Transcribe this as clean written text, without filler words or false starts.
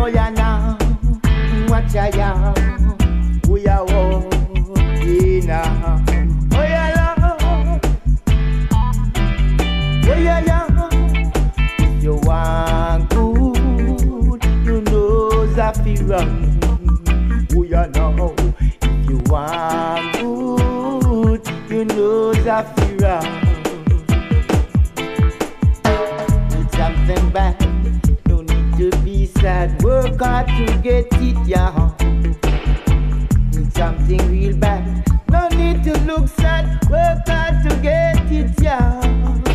yeah, now, watch ya, yeah. We are walking now. Oh, yeah, Lord. Oh, yeah, yeah. If you want good, you know Zafira. Oh, yeah, now. If you want good, you know Zafira. Need something bad. To be sad, work hard to get it, yeah. Need something real bad, no need to look sad, work hard to get it, yeah.